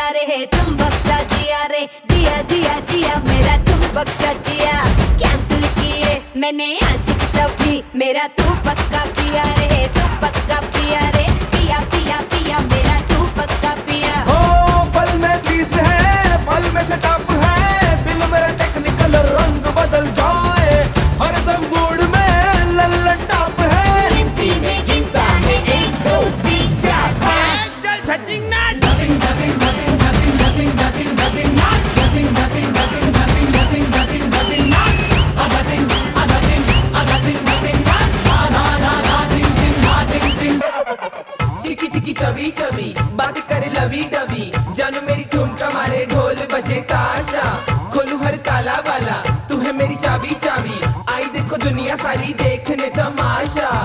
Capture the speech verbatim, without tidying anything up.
रे तुम बख्शा जिया रे, जिया जिया जिया मेरा तुम बख्शा जिया। कैंसिल किए मैंने आशिक सभी, मेरा तू पक्का पिया रे, तू पक्का पिया रे, पिया पिया पिया मेरा तू पक्का पिया। ओ पल में तीस है, पल में सेटअप है, दिल मेरा टेक्निकल रंग बदल जाए, हरदम मूड में लल्लन टॉप है। गिनती में गिनता है एक दो तीन चार पाँच, चल धजिंग ना nothing nothing nothing nothing nothing nothing nothing not nothing nothing nothing nothing nothing nothing nothing not nothing nothing nothing nothing not na na na nothing nothing nothing। चिकी चिकी चबी चबी बात करे लवी डबी, जानू मेरी ठुमका मारे ढोल बजे ताशा, खोलू हर ताला वाला तू है मेरी चाबी चाबी, आई देखो दुनिया सारी देखने तमाशा।